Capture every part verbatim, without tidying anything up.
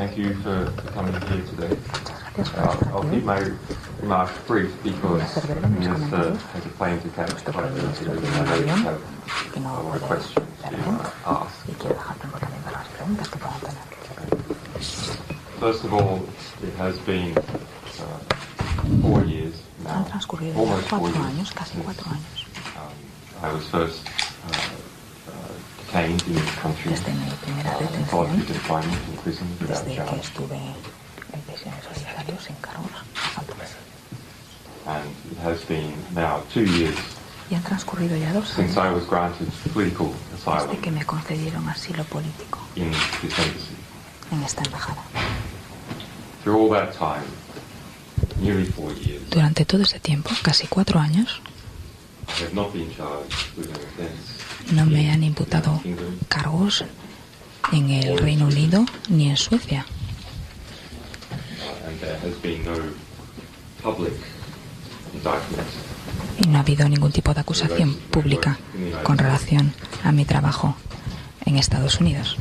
thank you for coming here today. Uh, I'll keep my remarks brief because Minister has a plane to catch quite early, and I know you have a lot of questions to uh, ask. First of all, it has been uh, four years now, almost four years since um, I was first uh, uh, detained in this country, uh, solitary confinement in prison without charge. And it has been now two years since I was granted political asylum in this embassy. Through all that time, nearly four years, Durante todo ese tiempo, casi cuatro años, I have not been charged with an offense no me in han the imputado United Kingdom, cargos en el Reino Unido ni en Suecia. uh, and there has been no public indictment. Y no ha habido ningún tipo de acusación pública con relación a mi trabajo en Estados Unidos.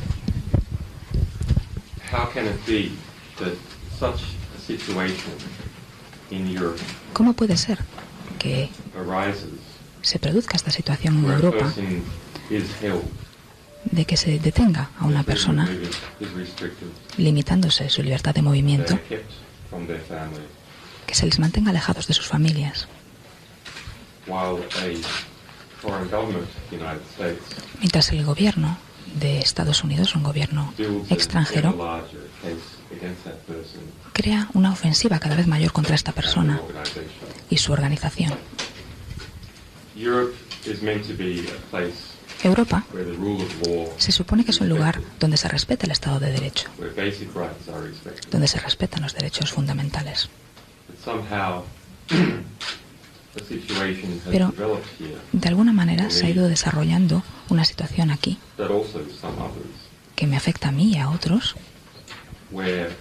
How can it be that such a situation in Europe ¿Cómo puede ser que arises se produzca esta situación en where a Europa person is held, de que se detenga a una their freedom persona of movement is restricted, limitándose su libertad de they movimiento, are kept from their family, que se les mantenga alejados de sus familias, while a foreign government of the United States mientras el gobierno de Estados Unidos, un gobierno builds a extranjero, ever larger case against that person crea una ofensiva cada vez mayor contra esta and the persona organization. y su organización. Europe is meant to be a place Europa where the rule of law, se supone que es un lugar donde se respeta el Estado de Derecho, where basic rights are respected. donde se respetan los derechos fundamentales. But somehow the situation has Pero developed here de alguna manera se ha ido desarrollando una situación aquí that also some others, que me afecta a mí y a otros, where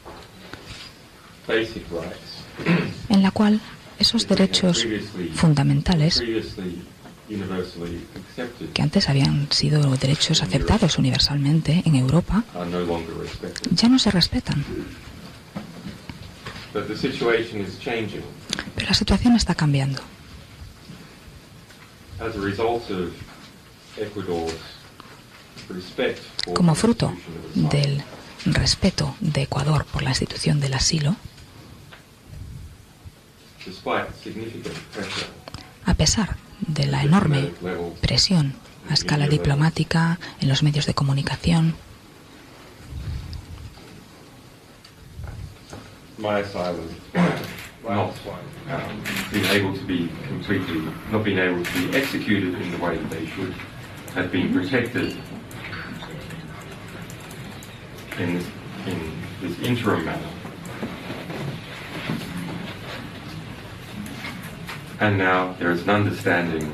basic rights en la cual esos derechos fundamentales previously universally accepted que antes habían sido derechos aceptados universalmente en Europa are no longer respected. ya no se respetan. But the situation is changing Pero la situación está cambiando. as a result of Ecuador's respect for Como the fruto institution of asylum. del respeto de Ecuador por la institución del asilo, Despite significant pressure a pesar de la enorme presión a escala diplomática, en los medios de comunicación, my asylum not um, been able to be completely, not been able to be executed in the way that they should, have been protected in this, in this interim manner. And now there is an understanding,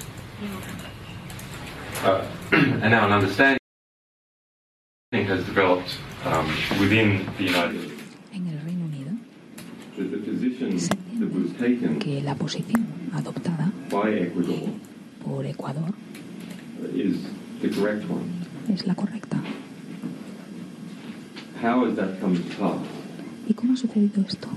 uh, and now an understanding has developed um, within the United States. en el Reino Unido, That the position that was taken que la posición adoptada by Ecuador por Ecuador is the correct one. es la correcta. How has that come to pass? ¿Y cómo ha sucedido esto?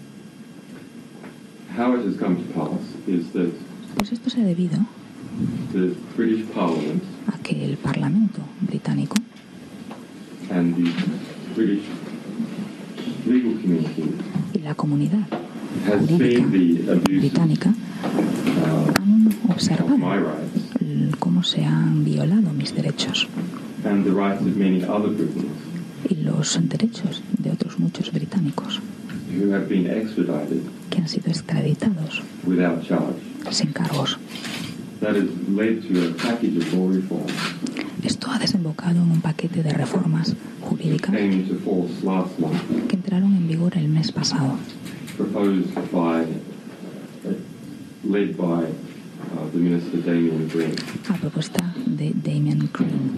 How it has come to pass is that Pues esto se ha debido the British Parliament a que el Parlamento británico and the British legal community y la comunidad has jurídica seen the abuse británica uh, han of observado my rights l- cómo se han violado mis derechos and the rights of many other Britons y los derechos de otros muchos británicos who have been extradited que han sido extraditados without charge. sin cargos. That has led to a package of law reforms Esto ha desembocado en un paquete de reformas that jurídicas came into force last month, que entraron en vigor el mes pasado, proposed by, uh, led by uh, the Minister Damien Green. a propuesta de Damien Green.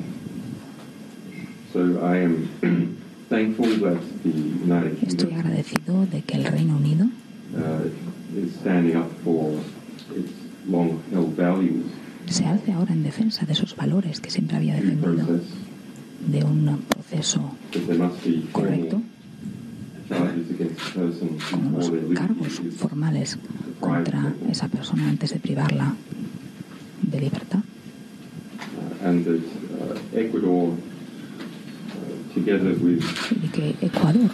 So I am thankful that the United Estoy Kingdom agradecido de que el Reino Unido uh, is standing up for its long-held values se alce ahora en defensa de esos valores que siempre había due defendido. process, de un proceso correcto, como los cargos formales contra esa persona antes de privarla de libertad. Y que Ecuador,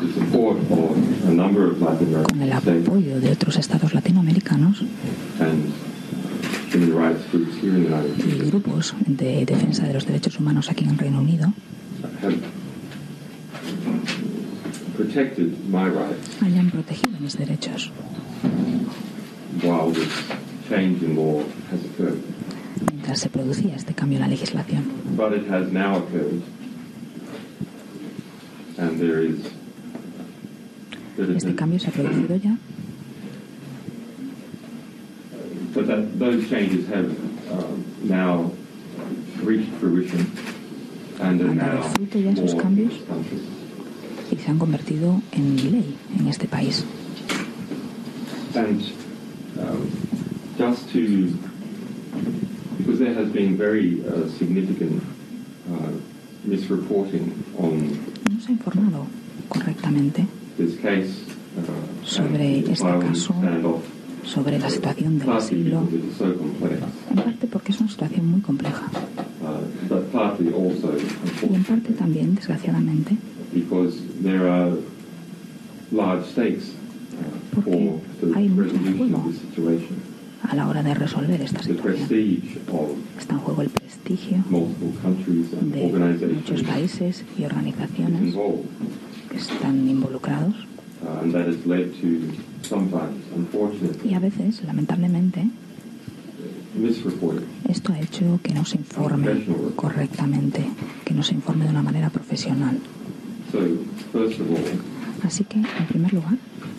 con el apoyo de otros estados latinoamericanos y grupos de defensa de los derechos humanos aquí en el Reino Unido, hayan protegido mis derechos mientras se producía este cambio en la legislación. Este cambio se ha producido ya. But that, those changes have uh, now reached fruition and are now fruto ya esos cambios y se han convertido en ley en este país. And um, just to, because there has been very uh, significant uh, misreporting on no se ha informado correctamente this case, uh, sobre este caso, sobre la situación del asilo, en parte porque es una situación muy compleja y en parte también, desgraciadamente, porque hay mucho en juego a la hora de resolver esta situación. Está en juego el prestigio de muchos países y organizaciones que están involucrados. Y a veces, lamentablemente, esto ha hecho que no se informe correctamente, que no se informe de una manera profesional. Así que, en primer lugar,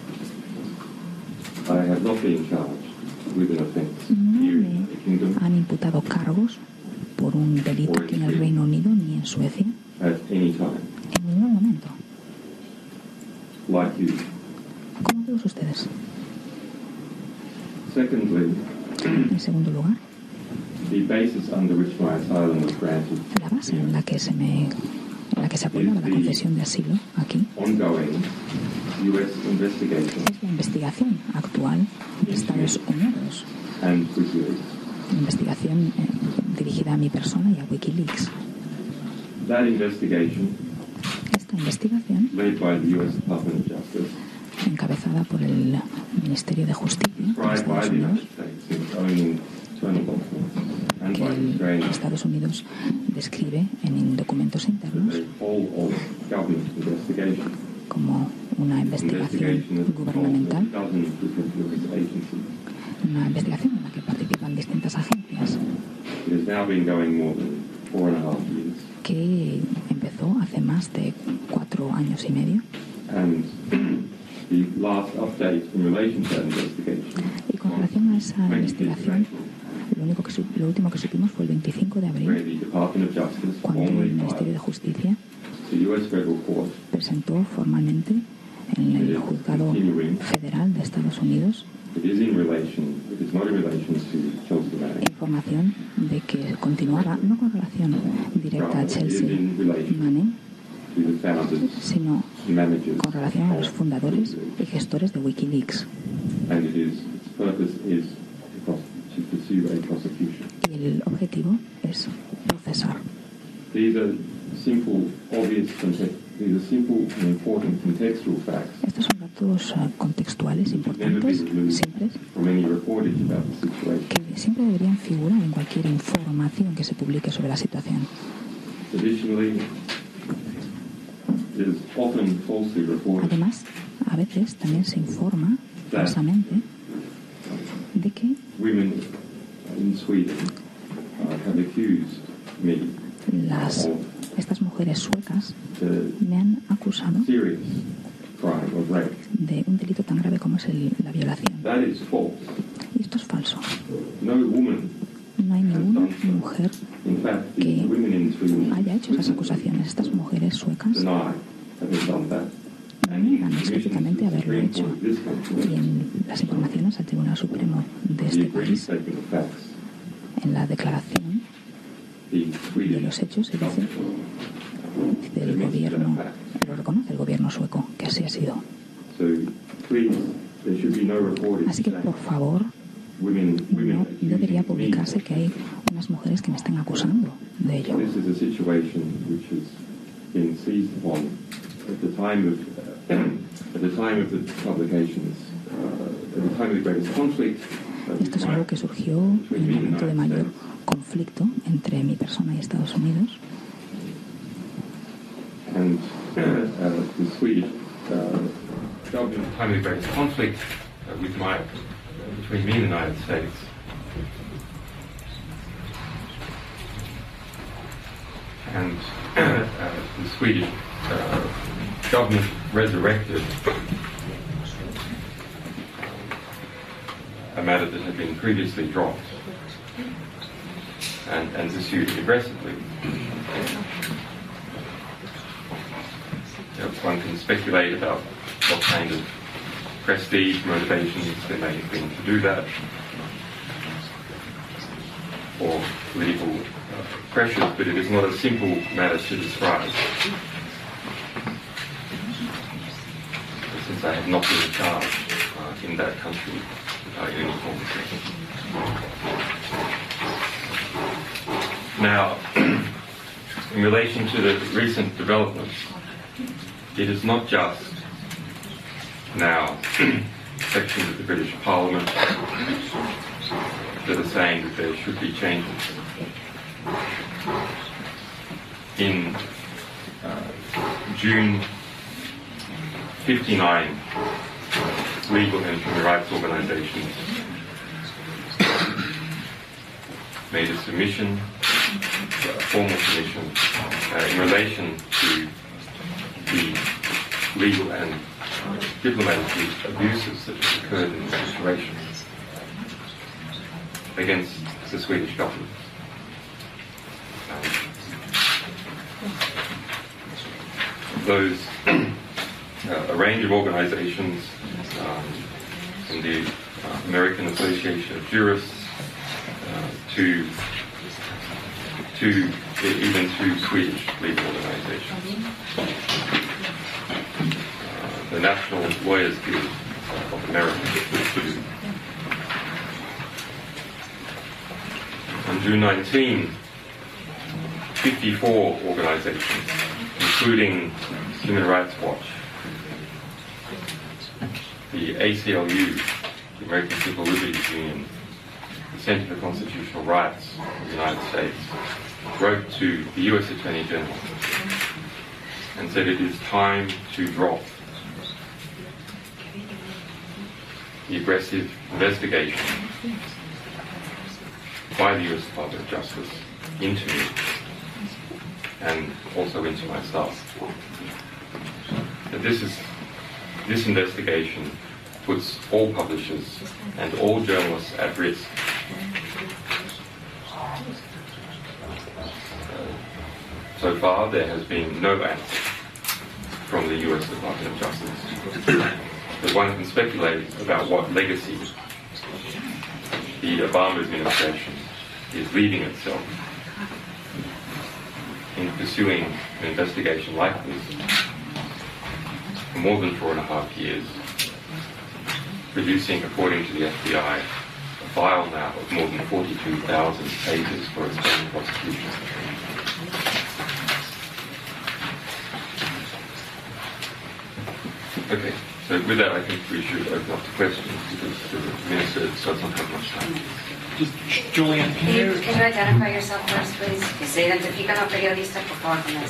no me han imputado cargos por un delito aquí en el Reino Unido ni en Suecia en ningún momento. Como todos ustedes. En segundo lugar, la base en la que se me, en la que se apoyaba la concesión de asilo aquí es la investigación actual de Estados Unidos, la investigación eh, dirigida a mi persona y a WikiLeaks. Esta investigación, encabezada por el Ministerio de Justicia de Estados Unidos, que el Estados Unidos describe en documentos internos como una investigación gubernamental, una investigación en la que participan distintas agencias, que empezó hace más de cuatro años y medio. Y con relación a esa investigación, lo, único que, lo último que supimos fue el veinticinco de abril, cuando el Ministerio de Justicia presentó formalmente en el Juzgado Federal de Estados Unidos información de que continuaba, no con relación directa a Chelsea Manning, sino con relación a los fundadores y gestores de WikiLeaks. Y el objetivo es procesar. Estos son datos contextuales importantes, simples, que siempre deberían figurar en cualquier información que se publique sobre la situación. Además, a veces también se informa falsamente de que las, estas mujeres suecas me han acusado de un delito tan grave como es el, la violación. Y esto es falso. No hay ninguna mujer que haya hecho esas acusaciones. Estas mujeres suecas niegan explícitamente haberlo hecho. Y en las informaciones al Tribunal Supremo de este país, en la declaración de los hechos, se dice Dice el gobierno, lo reconoce el gobierno sueco, que así ha sido. Así que, por favor, no debería publicarse que hay unas mujeres que me están acusando de ello. Esto es algo que surgió en el momento de mayor conflicto entre mi persona y Estados Unidos. And uh, uh, the Swedish uh, government time of the greatest conflict uh, with my, uh, between me and the United States. And uh, the Swedish uh, government resurrected a matter that had been previously dropped and, and pursued aggressively. One can speculate about what kind of prestige motivations there may have been to do that, or political uh, pressures, but it is not a simple matter to describe. Since I have not been charged uh, in that country uh, in any form of way. Now, in relation to the recent developments, it is not just now sections of the British Parliament that are saying that there should be changes. In uh, June, fifty-nine legal and human rights organisations made a submission, a formal submission, uh, in relation to the legal and diplomatic abuses that have occurred in this situation against the Swedish government. Um, those, uh, a range of organizations, um, from the uh, American Association of Jurists uh, to, to even to Swedish legal organizations. The National Lawyers Guild of America. On June nineteenth, fifty-four organizations, including Human Rights Watch, the A C L U, the American Civil Liberties Union, the Center for Constitutional Rights of the United States, wrote to the U S Attorney General and said it is time to drop the aggressive investigation by the U S Department of Justice into me and also into my staff. That this is this investigation puts all publishers and all journalists at risk. Uh, so far, there has been no answer from the U S Department of Justice. But one can speculate about what legacy the Obama administration is leaving itself in pursuing an investigation like this for more than four and a half years, producing, according to the F B I, a file now of more than forty-two thousand pages for its own prosecution. Okay, so with that I think we should open up to questions because the Minister does not have much time. Just, Julian, can you... Can you identify yourself first, please? Que se identifican los periodistas, por favor, con eso.